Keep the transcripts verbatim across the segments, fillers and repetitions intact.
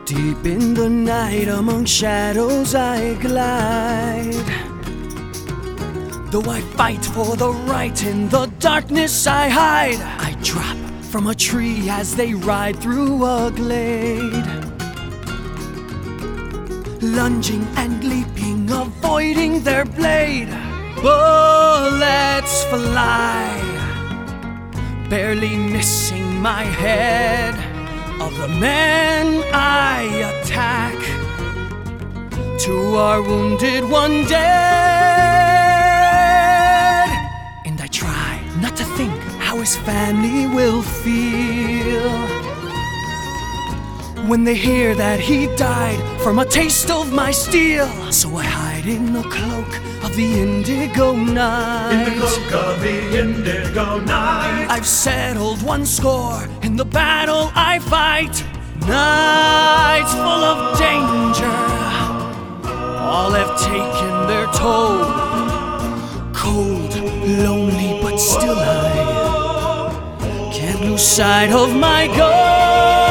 Deep in the night among shadows I glide. Though I fight for the right, in the darkness I hide. I drop from a tree as they ride through a glade, lunging and leaping, avoiding their blade. Bullets fly, barely missing my head. Of the men I attack, two are wounded, one dead. And I try not to think how his family will feel when they hear that he died from a taste of my steel. So I hide in the cloak of the indigo night. In the cloak of the indigo night. I've settled one score in the battle I fight. Nights full of danger, all have taken their toll. Cold, lonely, but still I can't lose sight of my goal.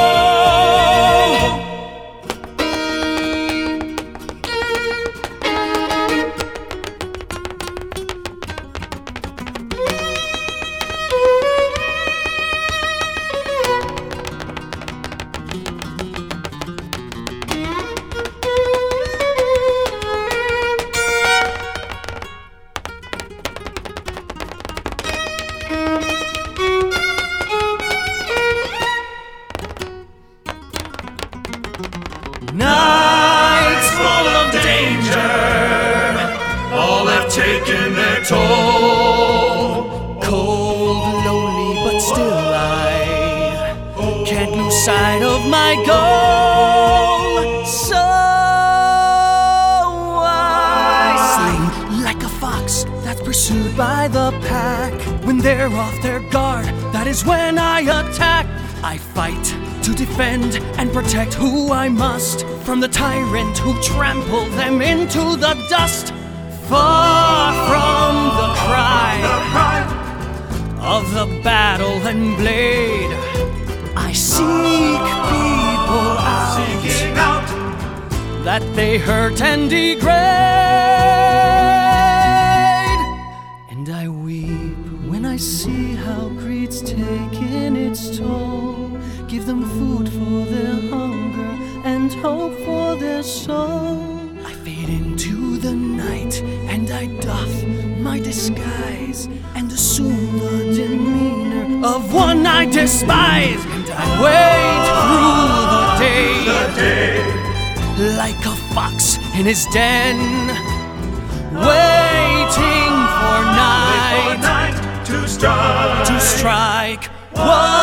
Nights full of danger, all have taken their toll. Cold, lonely, but still I can't lose sight of my goal. So I sling like a fox that's pursued by the pack. When they're off their guard, that is when I attack. I fight to defend and protect who I must from the tyrant who trampled them into the dust. Far from the cry of the battle and blade, I seek people out, Seeking out that they hurt and degrade. And I weep when I see how greed's taken its toll. Give them food for their hunger and hope for their soul. I fade into the night and I doff my disguise and assume the demeanor of one I despise. And I wait through the day, the day, like a fox in his den, waiting for night, for night to strike. to strike. One